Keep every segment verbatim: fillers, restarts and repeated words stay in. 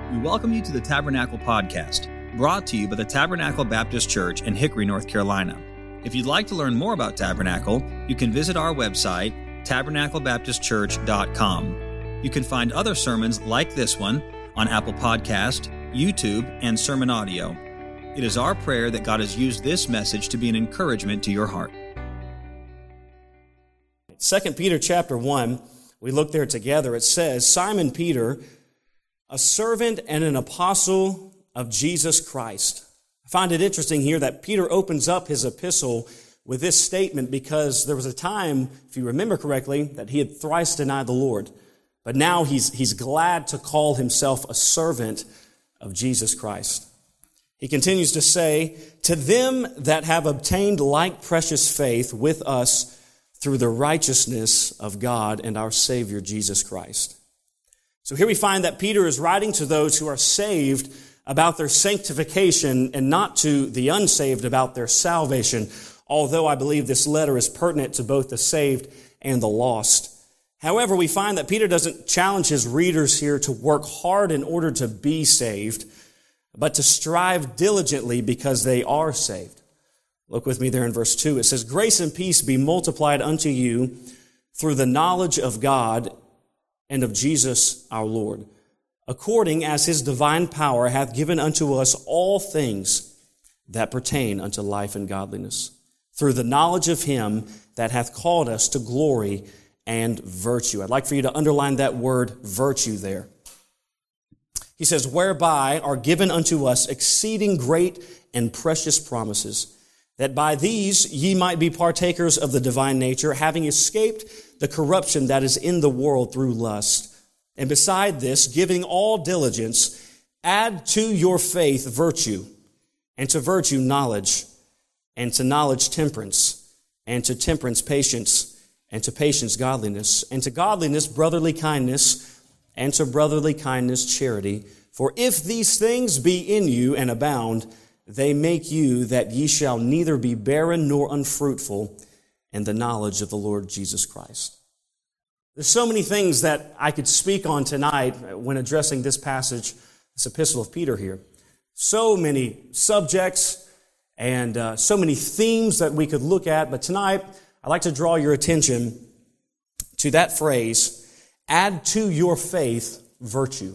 We welcome you to the Tabernacle Podcast, brought to you by the Tabernacle Baptist Church in Hickory, North Carolina. If you'd like to learn more about Tabernacle, you can visit our website, tabernacle baptist church dot com. You can find other sermons like this one on Apple Podcast, YouTube, and Sermon Audio. It is our prayer that God has used this message to be an encouragement to your heart. Second Peter chapter one, we look there together. It says, Simon Peter, a servant and an apostle of Jesus Christ. I find it interesting here that Peter opens up his epistle with this statement because there was a time, if you remember correctly, that he had thrice denied the Lord. But now he's, he's glad to call himself a servant of Jesus Christ. He continues to say, to them that have obtained like precious faith with us through the righteousness of God and our Savior Jesus Christ. So here we find that Peter is writing to those who are saved about their sanctification and not to the unsaved about their salvation, although I believe this letter is pertinent to both the saved and the lost. However, we find that Peter doesn't challenge his readers here to work hard in order to be saved, but to strive diligently because they are saved. Look with me there in verse two. It says, grace and peace be multiplied unto you through the knowledge of God and of Jesus our Lord, according as his divine power hath given unto us all things that pertain unto life and godliness, through the knowledge of him that hath called us to glory and virtue. I'd like for you to underline that word virtue there. He says, whereby are given unto us exceeding great and precious promises, that by these ye might be partakers of the divine nature, having escaped the corruption that is in the world through lust. And beside this, giving all diligence, add to your faith virtue, and to virtue knowledge, and to knowledge temperance, and to temperance patience, and to patience godliness, and to godliness brotherly kindness, and to brotherly kindness charity. For if these things be in you and abound, they make you that ye shall neither be barren nor unfruitful in the knowledge of the Lord Jesus Christ. There's so many things that I could speak on tonight when addressing this passage, this epistle of Peter here. So many subjects and uh, so many themes that we could look at, but tonight I'd like to draw your attention to that phrase, add to your faith virtue.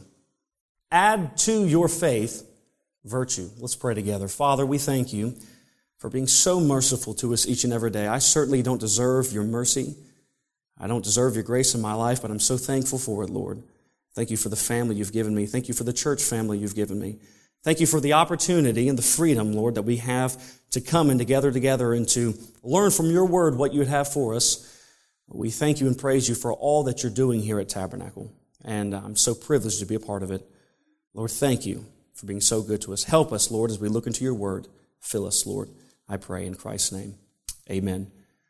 Add to your faith virtue. Let's pray together. Father, we thank you for being so merciful to us each and every day. I certainly don't deserve your mercy. I don't deserve your grace in my life, but I'm so thankful for it, Lord. Thank you for the family you've given me. Thank you for the church family you've given me. Thank you for the opportunity and the freedom, Lord, that we have to come and to gather together and to learn from your word what you would have for us. We thank you and praise you for all that you're doing here at Tabernacle, and I'm so privileged to be a part of it. Lord, thank you for being so good to us. Help us, Lord, as we look into your word. Fill us, Lord, I pray in Christ's name. Amen.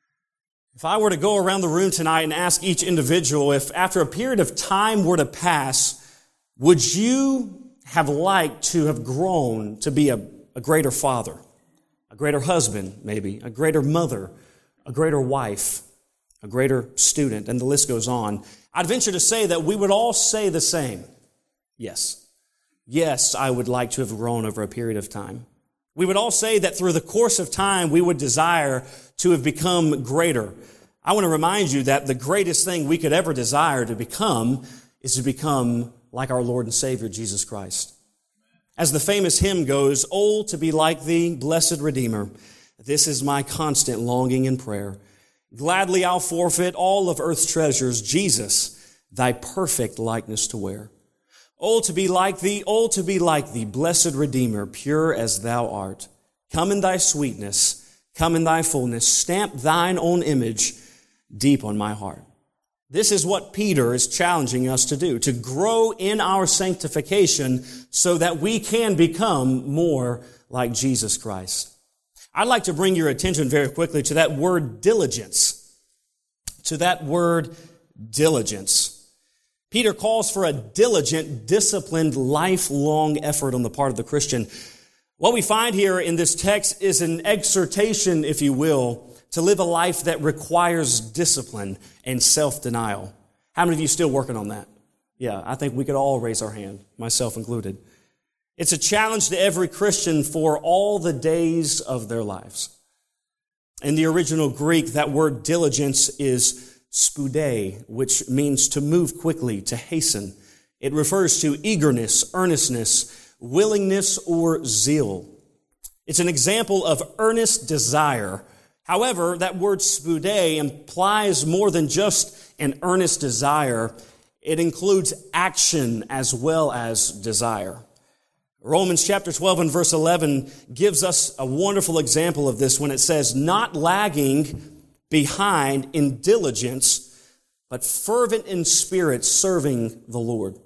If I were to go around the room tonight and ask each individual if after a period of time were to pass, would you have liked to have grown to be a, a greater father, a greater husband, maybe, a greater mother, a greater wife, a greater student, and the list goes on. I'd venture to say that we would all say the same. Yes. Yes, I would like to have grown over a period of time. We would all say that through the course of time, we would desire to have become greater. I want to remind you that the greatest thing we could ever desire to become is to become like our Lord and Savior, Jesus Christ. As the famous hymn goes, oh, to be like thee, blessed Redeemer, this is my constant longing and prayer. Gladly I'll forfeit all of earth's treasures, Jesus, thy perfect likeness to wear. Oh, to be like thee, oh, to be like thee, blessed Redeemer, pure as thou art. Come in thy sweetness, come in thy fullness, stamp thine own image deep on my heart. This is what Peter is challenging us to do, to grow in our sanctification so that we can become more like Jesus Christ. I'd like to bring your attention very quickly to that word diligence, to that word diligence. Peter calls for a diligent, disciplined, lifelong effort on the part of the Christian. What we find here in this text is an exhortation, if you will, to live a life that requires discipline and self-denial. How many of you still working on that? Yeah, I think we could all raise our hand, myself included. It's a challenge to every Christian for all the days of their lives. In the original Greek, that word diligence is spoude, which means to move quickly, to hasten. It refers to eagerness, earnestness, willingness, or zeal. It's an example of earnest desire. However, that word spoude implies more than just an earnest desire. It includes action as well as desire. Romans chapter twelve and verse eleven gives us a wonderful example of this when it says, not lagging behind in diligence, but fervent in spirit, serving the Lord.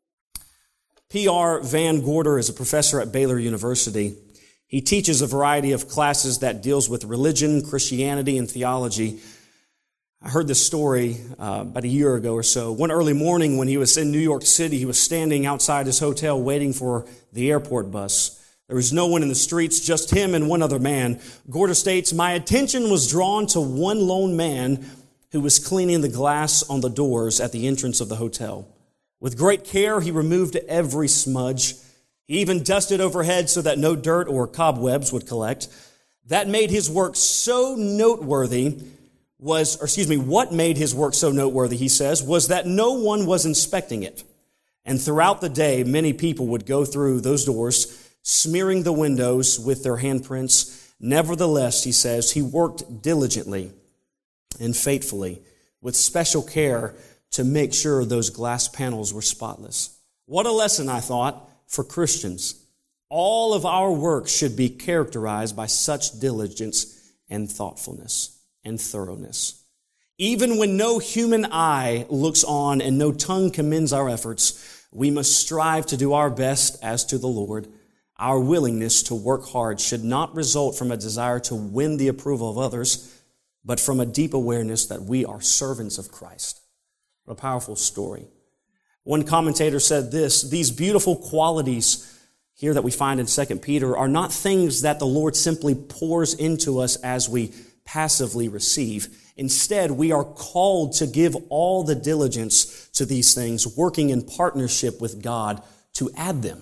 P R Van Gorder is a professor at Baylor University. He teaches a variety of classes that deals with religion, Christianity, and theology. I heard this story uh, about a year ago or so. One early morning when he was in New York City, he was standing outside his hotel waiting for the airport bus. There was no one in the streets, just him and one other man. Gorder states, my attention was drawn to one lone man who was cleaning the glass on the doors at the entrance of the hotel. With great care, he removed every smudge. He even dusted overhead so that no dirt or cobwebs would collect. That made his work so noteworthy was, or excuse me, what made his work so noteworthy, he says, was that no one was inspecting it. And throughout the day, many people would go through those doors, smearing the windows with their handprints. Nevertheless, he says, he worked diligently and faithfully with special care to make sure those glass panels were spotless. What a lesson, I thought, for Christians. All of our work should be characterized by such diligence and thoughtfulness and thoroughness. Even when no human eye looks on and no tongue commends our efforts, we must strive to do our best as to the Lord. Our willingness to work hard should not result from a desire to win the approval of others, but from a deep awareness that we are servants of Christ. What a powerful story. One commentator said this, these beautiful qualities here that we find in Second Peter are not things that the Lord simply pours into us as we passively receive. Instead, we are called to give all the diligence to these things, working in partnership with God to add them.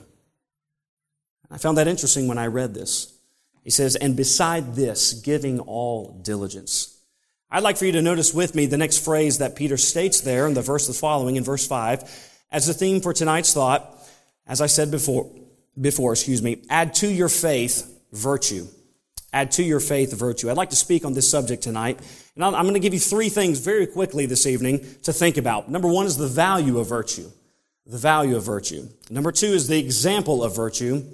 I found that interesting when I read this. He says, and beside this, giving all diligence. I'd like for you to notice with me the next phrase that Peter states there in the verse the following, in verse five, as the theme for tonight's thought, as I said before, before, excuse me, add to your faith virtue. Add to your faith virtue. I'd like to speak on this subject tonight, and I'm going to give you three things very quickly this evening to think about. Number one is the value of virtue. The value of virtue. Number two is the example of virtue.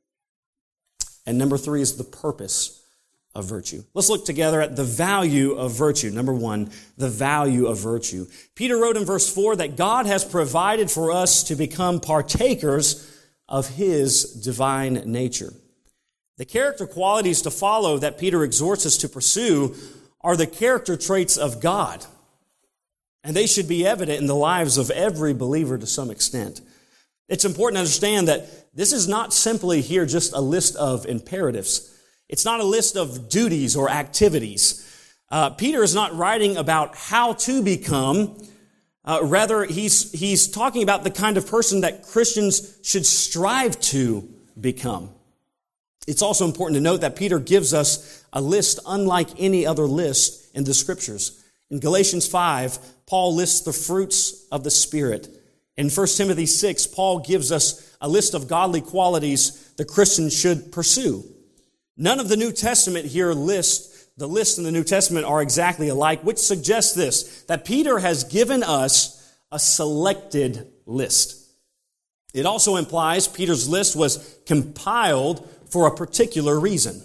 And number three is the purpose of virtue. Let's look together at the value of virtue. Number one, the value of virtue. Peter wrote in verse four that God has provided for us to become partakers of His divine nature. The character qualities to follow that Peter exhorts us to pursue are the character traits of God. And they should be evident in the lives of every believer to some extent. It's important to understand that this is not simply here just a list of imperatives. It's not a list of duties or activities. Uh, Peter is not writing about how to become. Uh, rather, he's, he's talking about the kind of person that Christians should strive to become. It's also important to note that Peter gives us a list unlike any other list in the Scriptures. In Galatians five, Paul lists the fruits of the Spirit. In First Timothy six, Paul gives us a list of godly qualities the Christian should pursue. None of the New Testament here lists, the lists in the New Testament are exactly alike, which suggests this, that Peter has given us a selected list. It also implies Peter's list was compiled for a particular reason.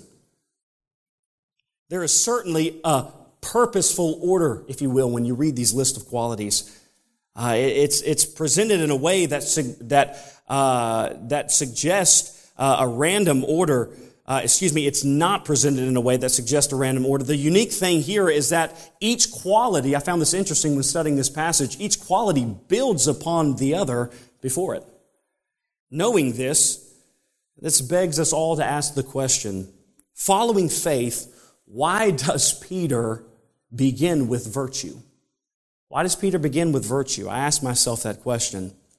There is certainly a purposeful order, if you will, when you read these lists of qualities. Uh, it's it's presented in a way that that uh, that suggests uh, a random order. Uh, excuse me, it's not presented in a way that suggests a random order. The unique thing here is that each quality, I found this interesting when studying this passage, each quality builds upon the other before it. Knowing this, this begs us all to ask the question, following faith, why does Peter begin with virtue? Why does Peter begin with virtue? I ask myself that question.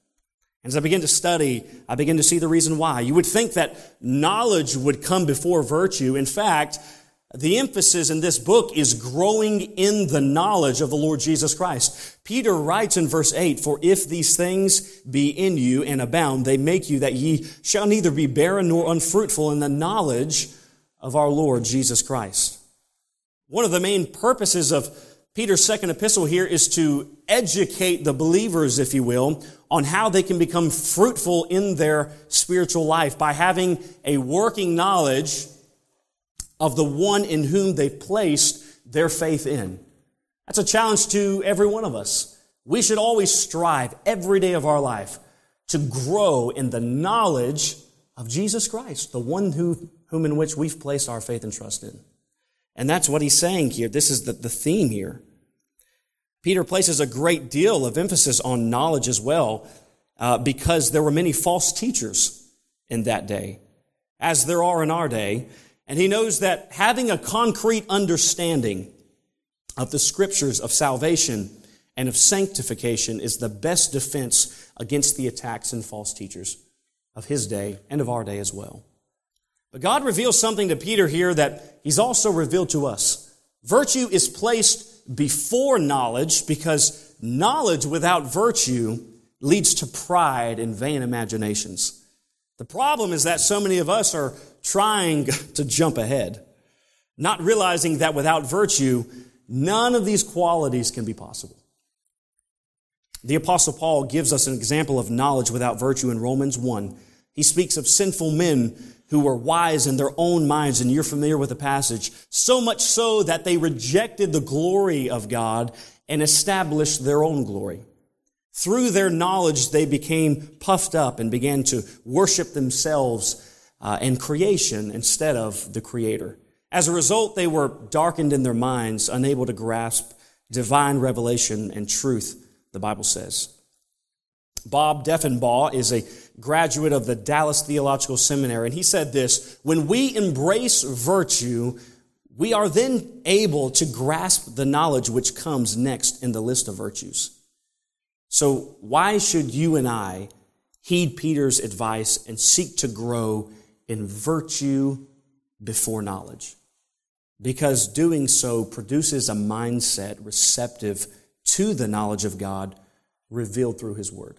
As I begin to study, I begin to see the reason why. You would think that knowledge would come before virtue. In fact, the emphasis in this book is growing in the knowledge of the Lord Jesus Christ. Peter writes in verse eight, "For if these things be in you and abound, they make you that ye shall neither be barren nor unfruitful in the knowledge of our Lord Jesus Christ." One of the main purposes of Peter's second epistle here is to educate the believers, if you will, on how they can become fruitful in their spiritual life by having a working knowledge of the one in whom they've placed their faith in. That's a challenge to every one of us. We should always strive every day of our life to grow in the knowledge of Jesus Christ, the one who, whom in which we've placed our faith and trust in. And that's what he's saying here. This is the, the theme here. Peter places a great deal of emphasis on knowledge as well, uh, because there were many false teachers in that day, as there are in our day. And he knows that having a concrete understanding of the scriptures of salvation and of sanctification is the best defense against the attacks and false teachers of his day and of our day as well. But God reveals something to Peter here that he's also revealed to us. Virtue is placed before knowledge because knowledge without virtue leads to pride and vain imaginations. The problem is that so many of us are trying to jump ahead, not realizing that without virtue, none of these qualities can be possible. The Apostle Paul gives us an example of knowledge without virtue in Romans one. He speaks of sinful men who were wise in their own minds, and you're familiar with the passage, so much so that they rejected the glory of God and established their own glory. Through their knowledge, they became puffed up and began to worship themselves uh, and creation instead of the Creator. As a result, they were darkened in their minds, unable to grasp divine revelation and truth, the Bible says. Bob Deffinbaugh is a graduate of the Dallas Theological Seminary, and he said this: when we embrace virtue, we are then able to grasp the knowledge which comes next in the list of virtues. So why should you and I heed Peter's advice and seek to grow in virtue before knowledge? Because doing so produces a mindset receptive to the knowledge of God revealed through His Word.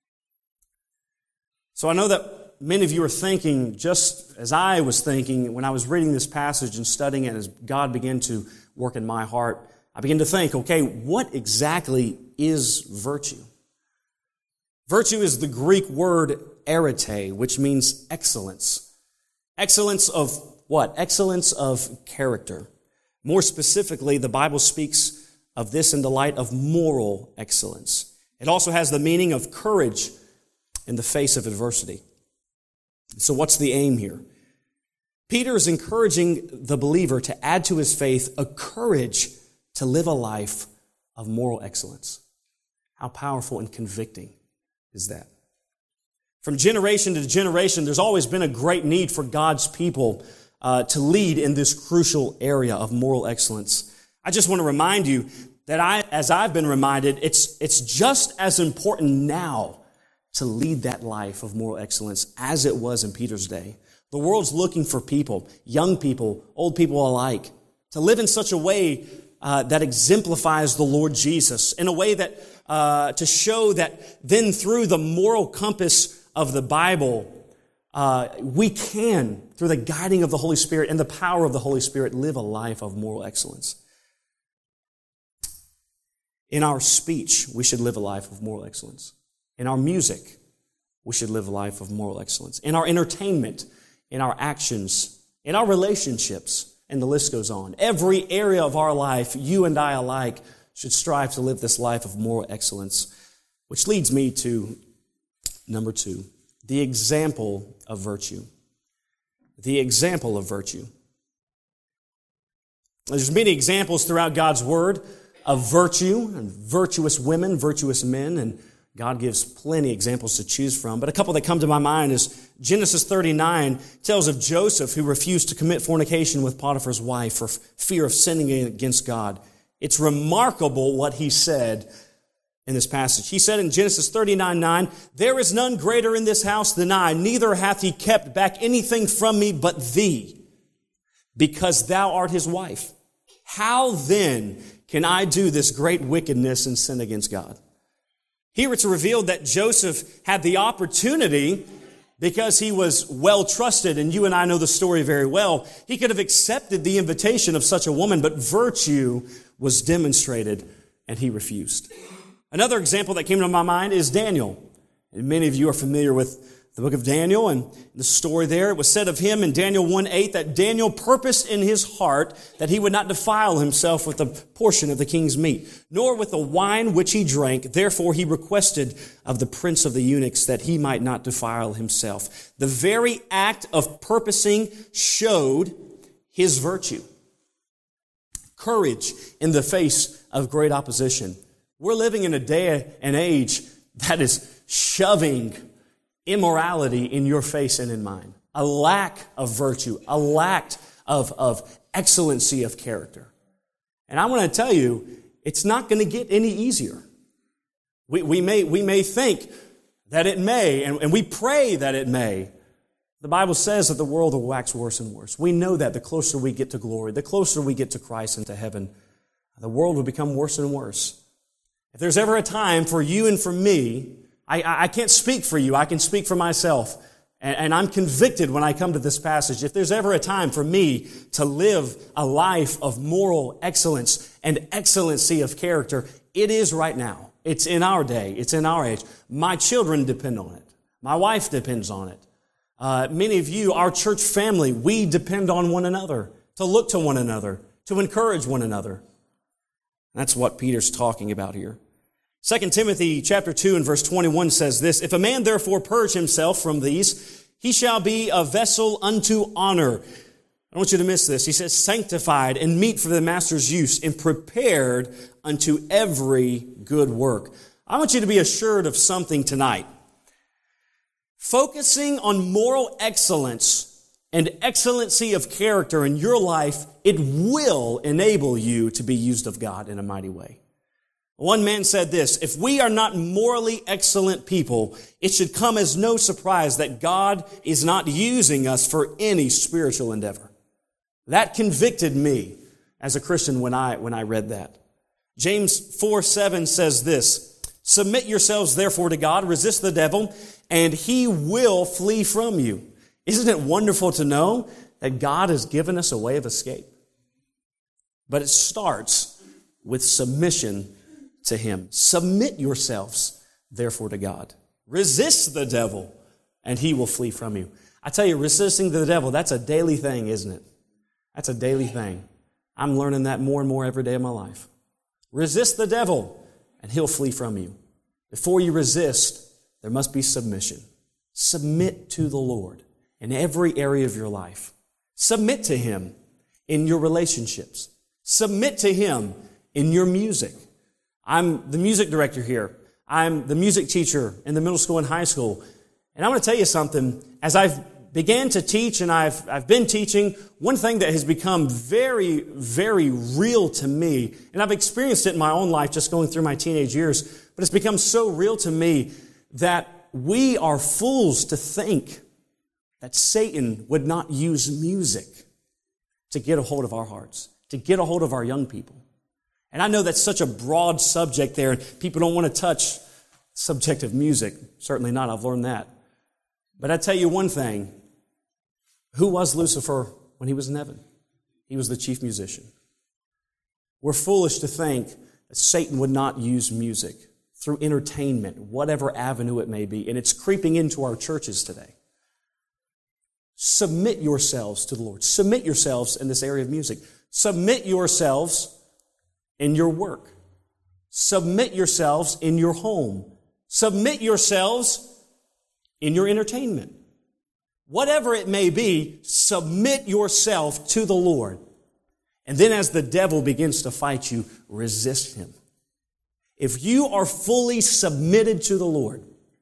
So I know that many of you are thinking, just as I was thinking when I was reading this passage and studying it, as God began to work in my heart, I began to think, okay, what exactly is virtue? Virtue is the Greek word arete, which means excellence. Excellence of what? Excellence of character. More specifically, the Bible speaks of this in the light of moral excellence. It also has the meaning of courage in the face of adversity. So what's the aim here? Peter is encouraging the believer to add to his faith a courage to live a life of moral excellence. How powerful and convicting is that? From generation to generation, there's always been a great need for God's people uh, to lead in this crucial area of moral excellence. I just want to remind you that I, as I've been reminded, it's, it's just as important now to lead that life of moral excellence as it was in Peter's day. The world's looking for people, young people, old people alike, to live in such a way uh, that exemplifies the Lord Jesus, in a way that uh, to show that then through the moral compass of the Bible, uh, we can, through the guiding of the Holy Spirit and the power of the Holy Spirit, live a life of moral excellence. In our speech, we should live a life of moral excellence. In our music, we should live a life of moral excellence. In our entertainment, in our actions, in our relationships, and the list goes on. Every area of our life, you and I alike, should strive to live this life of moral excellence, which leads me to number two, the example of virtue. The example of virtue. There's many examples throughout God's Word of virtue and virtuous women, virtuous men, and God gives plenty of examples to choose from. But a couple that come to my mind is Genesis thirty-nine tells of Joseph who refused to commit fornication with Potiphar's wife for fear of sinning against God. It's remarkable what he said in this passage. He said in Genesis thirty-nine nine, "There is none greater in this house than I, neither hath he kept back anything from me but thee, because thou art his wife. How then can I do this great wickedness and sin against God?" Here it's revealed that Joseph had the opportunity, because he was well trusted, and you and I know the story very well. He could have accepted the invitation of such a woman, but virtue was demonstrated, and he refused. Another example that came to my mind is Daniel. And many of you are familiar with the book of Daniel and the story there. It was said of him in Daniel one eight that Daniel purposed in his heart that he would not defile himself with a portion of the king's meat, nor with the wine which he drank. Therefore he requested of the prince of the eunuchs that he might not defile himself. The very act of purposing showed his virtue. Courage in the face of great opposition. We're living in a day and age that is shoving immorality in your face and in mine. A lack of virtue, a lack of, of excellency of character. And I want to tell you, it's not going to get any easier. We, we may, we may think that it may, and, and we pray that it may. The Bible says that the world will wax worse and worse. We know that the closer we get to glory, the closer we get to Christ and to heaven, the world will become worse and worse. If there's ever a time for you and for me, I, I can't speak for you. I can speak for myself. And, and I'm convicted when I come to this passage. If there's ever a time for me to live a life of moral excellence and excellency of character, it is right now. It's in our day. It's in our age. My children depend on it. My wife depends on it. Uh, many of you, our church family, we depend on one another, to look to one another, to encourage one another. That's what Peter's talking about here. Second Timothy chapter two and verse twenty-one says this, "If a man therefore purge himself from these, he shall be a vessel unto honor." I don't want you to miss this. He says, "sanctified and meet for the master's use and prepared unto every good work." I want you to be assured of something tonight. Focusing on moral excellence and excellency of character in your life, it will enable you to be used of God in a mighty way. One man said this, "If we are not morally excellent people, it should come as no surprise that God is not using us for any spiritual endeavor." That convicted me as a Christian when I, when I read that. James four seven says this, "Submit yourselves therefore to God, resist the devil, and he will flee from you." Isn't it wonderful to know that God has given us a way of escape? But it starts with submission to him. Submit yourselves, therefore, to God. Resist the devil, and he will flee from you. I tell you, resisting the devil, that's a daily thing, isn't it? That's a daily thing. I'm learning that more and more every day of my life. Resist the devil, and he'll flee from you. Before you resist, there must be submission. Submit to the Lord in every area of your life. Submit to him in your relationships. Submit to him in your music. I'm the music director here. I'm the music teacher in the middle school and high school. And I want to tell you something. As I've began to teach and I've, I've been teaching, one thing that has become very, very real to me, and I've experienced it in my own life just going through my teenage years, but it's become so real to me that we are fools to think that Satan would not use music to get a hold of our hearts, to get a hold of our young people. And I know that's such a broad subject there, and people don't want to touch the subject of music. Certainly not. I've learned that. But I tell you one thing. Who was Lucifer when he was in heaven? He was the chief musician. We're foolish to think that Satan would not use music through entertainment, whatever avenue it may be, and it's creeping into our churches today. Submit yourselves to the Lord. Submit yourselves in this area of music. Submit yourselves in your work. Submit yourselves in your home. Submit yourselves in your entertainment. Whatever it may be, submit yourself to the Lord. And then as the devil begins to fight you, resist him. If you are fully submitted to the Lord,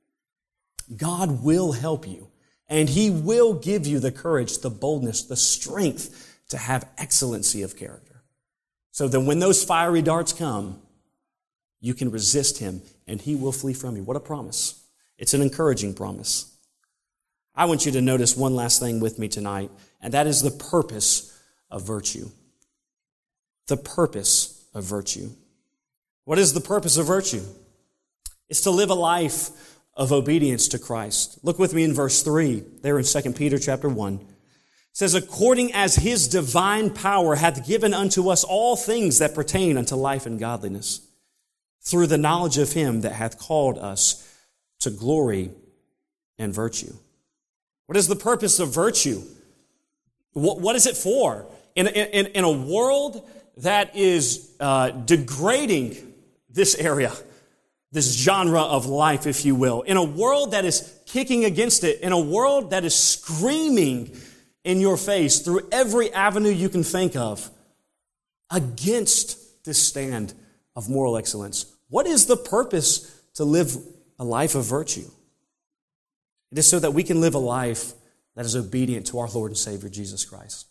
God will help you. And he will give you the courage, the boldness, the strength to have excellency of character. So that when those fiery darts come, you can resist him and he will flee from you. What a promise. It's an encouraging promise. I want you to notice one last thing with me tonight, and that is the purpose of virtue. The purpose of virtue. What is the purpose of virtue? It's to live a life of obedience to Christ. Look with me in verse three, there in Second Peter chapter one. It says, according as his divine power hath given unto us all things that pertain unto life and godliness, through the knowledge of him that hath called us to glory and virtue. What is the purpose of virtue? What, what is it for? In, in, in a world that is uh, degrading this area, this genre of life, if you will, in a world that is kicking against it, in a world that is screaming in your face through every avenue you can think of against this stand of moral excellence. What is the purpose to live a life of virtue? It is so that we can live a life that is obedient to our Lord and Savior, Jesus Christ.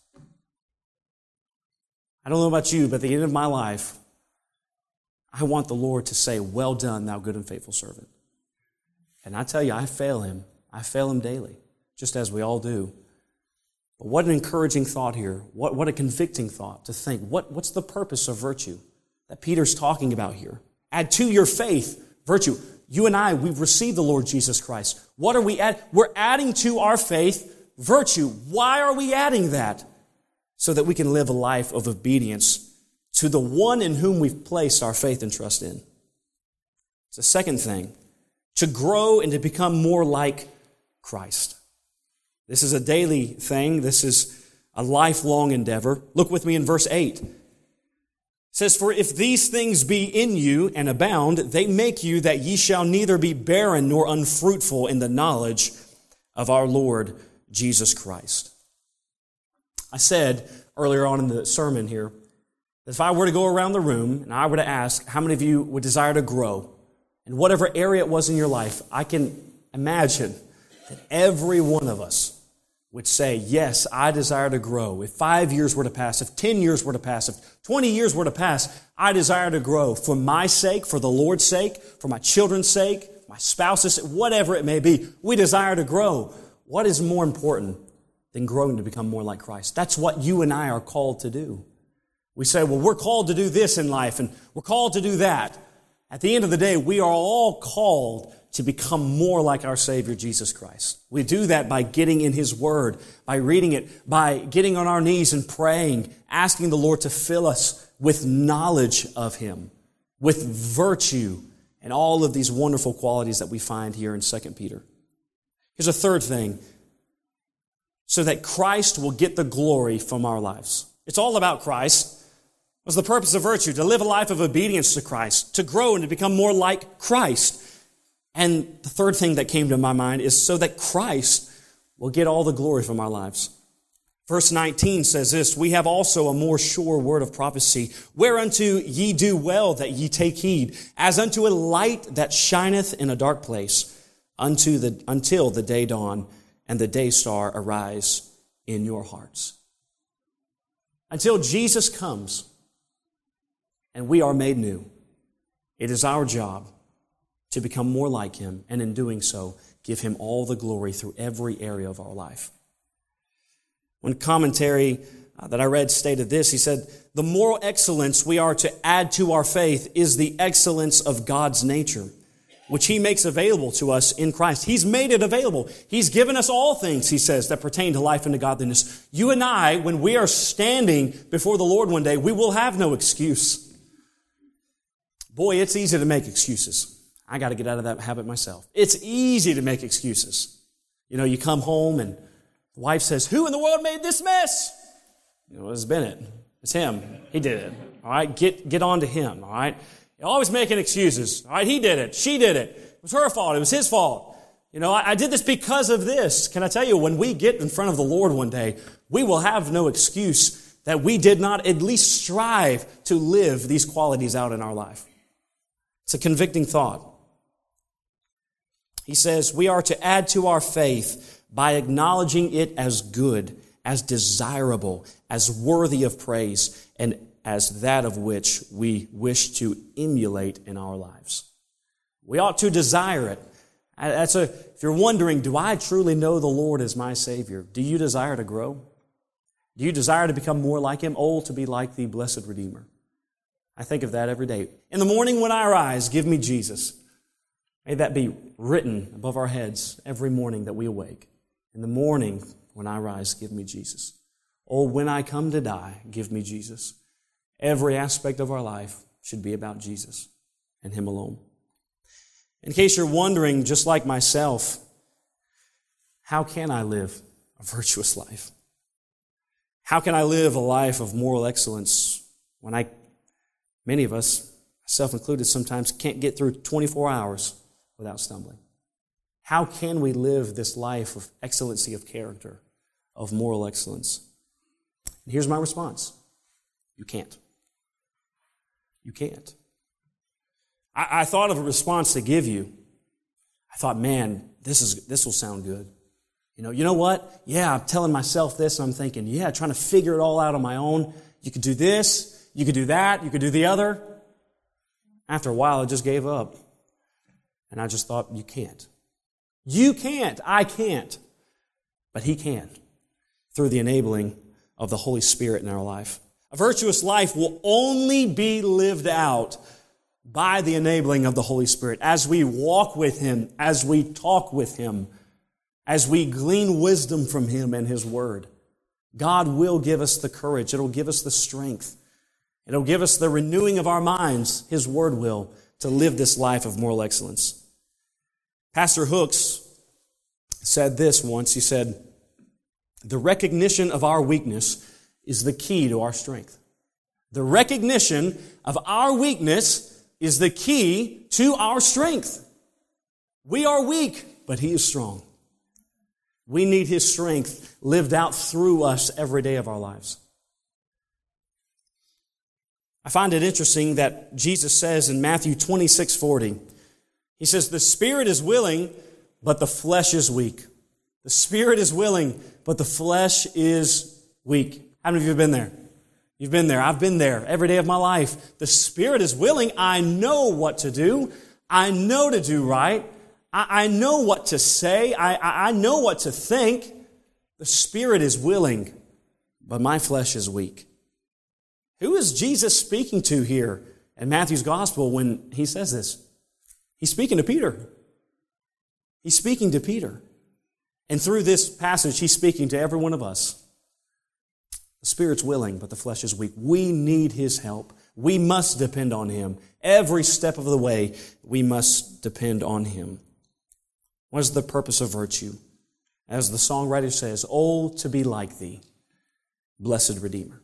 I don't know about you, but at the end of my life, I want the Lord to say, well done, thou good and faithful servant. And I tell you, I fail him. I fail him daily, just as we all do. But what an encouraging thought here. What, what a convicting thought to think, what, what's the purpose of virtue that Peter's talking about here? Add to your faith virtue. You and I, we've received the Lord Jesus Christ. What are we adding? We're adding to our faith virtue. Why are we adding that? So that we can live a life of obedience to the one in whom we've placed our faith and trust in. It's the second thing, to grow and to become more like Christ. This is a daily thing. This is a lifelong endeavor. Look with me in verse eight. It says, for if these things be in you and abound, they make you that ye shall neither be barren nor unfruitful in the knowledge of our Lord Jesus Christ. I said earlier on in the sermon here that if I were to go around the room and I were to ask how many of you would desire to grow in whatever area it was in your life, I can imagine that every one of us would say, yes, I desire to grow. If five years were to pass, if ten years were to pass, if twenty years were to pass, I desire to grow for my sake, for the Lord's sake, for my children's sake, my spouse's sake, whatever it may be. We desire to grow. What is more important than growing to become more like Christ? That's what you and I are called to do. We say, well, we're called to do this in life, and we're called to do that. At the end of the day, we are all called to become more like our Savior, Jesus Christ. We do that by getting in His Word, by reading it, by getting on our knees and praying, asking the Lord to fill us with knowledge of Him, with virtue, and all of these wonderful qualities that we find here in Second Peter. Here's a third thing, so that Christ will get the glory from our lives. It's all about Christ. What's the purpose of virtue? To live a life of obedience to Christ, to grow and to become more like Christ. And the third thing that came to my mind is so that Christ will get all the glory from our lives. Verse nineteen says this, we have also a more sure word of prophecy, whereunto ye do well that ye take heed, as unto a light that shineth in a dark place, unto the, until the day dawn and the day star arise in your hearts. Until Jesus comes and we are made new, it is our job to become more like Him, and in doing so, give Him all the glory through every area of our life. One commentary uh, that I read stated this. He said, the moral excellence we are to add to our faith is the excellence of God's nature, which He makes available to us in Christ. He's made it available. He's given us all things, he says, that pertain to life and to godliness. You and I, when we are standing before the Lord one day, we will have no excuse. Boy, it's easy to make excuses. I got to get out of that habit myself. It's easy to make excuses. You know, you come home and the wife says, who in the world made this mess? You know, it's Bennett. It's him. He did it. All right, get get on to him. All right, you're always making excuses. All right, he did it. She did it. It was her fault. It was his fault. You know, I, I did this because of this. Can I tell you, when we get in front of the Lord one day, we will have no excuse that we did not at least strive to live these qualities out in our life. It's a convicting thought. He says, we are to add to our faith by acknowledging it as good, as desirable, as worthy of praise, and as that of which we wish to emulate in our lives. We ought to desire it. That's a, if you're wondering, do I truly know the Lord as my Savior? Do you desire to grow? Do you desire to become more like Him? Oh, to be like the blessed Redeemer. I think of that every day. In the morning when I rise, give me Jesus. May that be written above our heads every morning that we awake. In the morning when I rise, give me Jesus. Oh, when I come to die, give me Jesus. Every aspect of our life should be about Jesus and Him alone. In case you're wondering, just like myself, how can I live a virtuous life? How can I live a life of moral excellence when I, many of us, myself included, sometimes can't get through twenty-four hours without stumbling? How can we live this life of excellency of character, of moral excellence? And here's my response. You can't. You can't. I, I thought of a response to give you. I thought, man, this is this will sound good. You know, you know what? Yeah, I'm telling myself this, and I'm thinking, yeah, trying to figure it all out on my own. You could do this, you could do that, you could do the other. After a while, I just gave up. And I just thought, you can't. You can't. I can't. But He can, through the enabling of the Holy Spirit in our life. A virtuous life will only be lived out by the enabling of the Holy Spirit. As we walk with Him, as we talk with Him, as we glean wisdom from Him and His Word, God will give us the courage. It'll give us the strength. It'll give us the renewing of our minds, His Word will, to live this life of moral excellence. Pastor Hooks said this once. He said, the recognition of our weakness is the key to our strength. The recognition of our weakness is the key to our strength. We are weak, but He is strong. We need His strength lived out through us every day of our lives. I find it interesting that Jesus says in Matthew twenty-six forty, He says, the spirit is willing, but the flesh is weak. The spirit is willing, but the flesh is weak. How many of you have been there? You've been there. I've been there every day of my life. The spirit is willing. I know what to do. I know to do right. I, I know what to say. I, I, I know what to think. The spirit is willing, but my flesh is weak. Who is Jesus speaking to here in Matthew's gospel when He says this? He's speaking to Peter. He's speaking to Peter. And through this passage, He's speaking to every one of us. The spirit's willing, but the flesh is weak. We need His help. We must depend on Him. Every step of the way, we must depend on Him. What is the purpose of virtue? As the songwriter says, oh, to be like Thee, blessed Redeemer.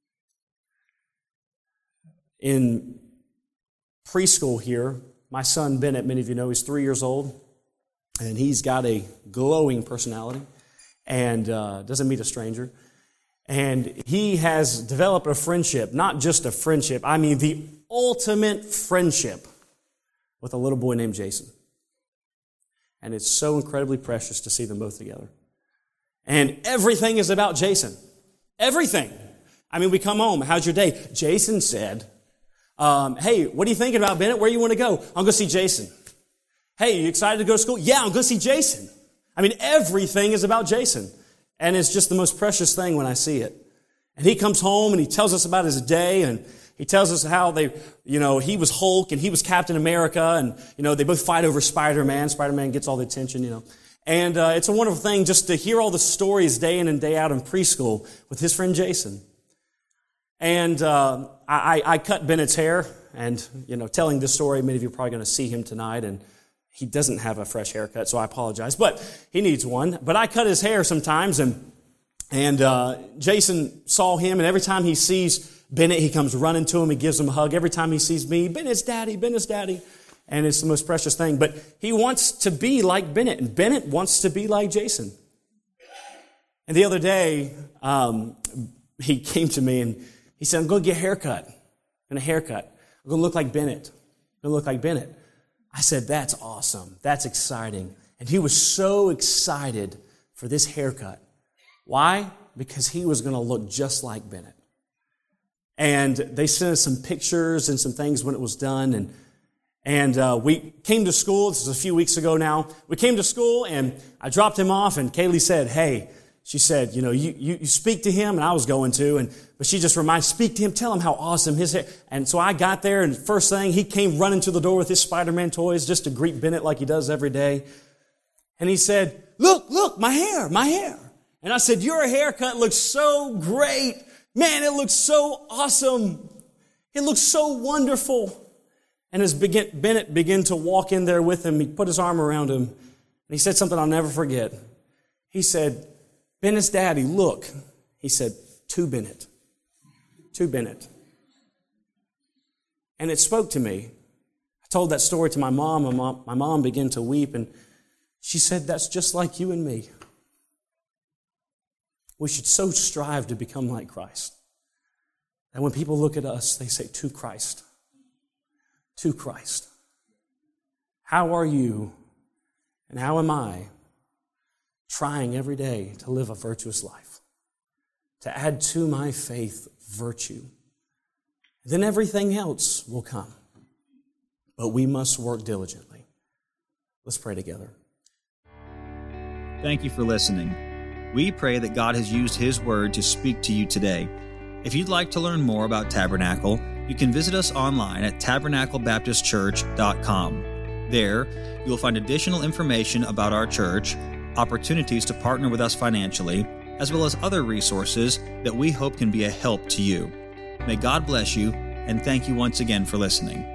In preschool here, my son Bennett, many of you know, he's three years old, and he's got a glowing personality and uh, doesn't meet a stranger. And he has developed a friendship, not just a friendship, I mean the ultimate friendship with a little boy named Jason. And it's so incredibly precious to see them both together. And everything is about Jason. Everything. I mean, we come home, how's your day? Jason said, um, hey, what are you thinking about, Bennett? Where you want to go? I'm going to see Jason. Hey, you excited to go to school? Yeah, I'm going to see Jason. I mean, everything is about Jason. And it's just the most precious thing when I see it. And he comes home and he tells us about his day, and he tells us how they, you know, he was Hulk and he was Captain America, and, you know, they both fight over Spider-Man. Spider-Man gets all the attention, you know. And uh, it's a wonderful thing just to hear all the stories day in and day out in preschool with his friend Jason. And uh, I, I cut Bennett's hair, and, you know, telling this story, many of you are probably going to see him tonight, and he doesn't have a fresh haircut, so I apologize, but he needs one. But I cut his hair sometimes, and and uh, Jason saw him, and every time he sees Bennett, he comes running to him, he gives him a hug. Every time he sees me, Bennett's daddy, Bennett's daddy, and it's the most precious thing. But he wants to be like Bennett, and Bennett wants to be like Jason. And the other day, um, he came to me, and he said, I'm going to get a haircut, and a haircut. I'm going to look like Bennett. I'm going to look like Bennett. I said, that's awesome. That's exciting. And he was so excited for this haircut. Why? Because he was going to look just like Bennett. And they sent us some pictures and some things when it was done. And, And uh, we came to school. This was a few weeks ago now. We came to school, and I dropped him off, and Kaylee said, hey, she said, you know, you, you, you speak to him, and I was going to, and but she just reminded, speak to him, tell him how awesome his hair. And so I got there, and first thing, he came running to the door with his Spider-Man toys just to greet Bennett like he does every day. And he said, look, look, my hair, my hair. And I said, your haircut looks so great. Man, it looks so awesome. It looks so wonderful. And as Bennett began to walk in there with him, he put his arm around him, and he said something I'll never forget. He said, Bennett's daddy, look. He said, to Bennett. To Bennett. And it spoke to me. I told that story to my mom, and my mom began to weep, and she said, that's just like you and me. We should so strive to become like Christ. And when people look at us, they say, to Christ. To Christ. How are you and how am I trying every day to live a virtuous life? To add to my faith virtue. Then everything else will come. But we must work diligently. Let's pray together. Thank you for listening. We pray that God has used His Word to speak to you today. If you'd like to learn more about Tabernacle, you can visit us online at tabernacle baptist church dot com. There, you'll find additional information about our church, opportunities to partner with us financially, as well as other resources that we hope can be a help to you. May God bless you, and thank you once again for listening.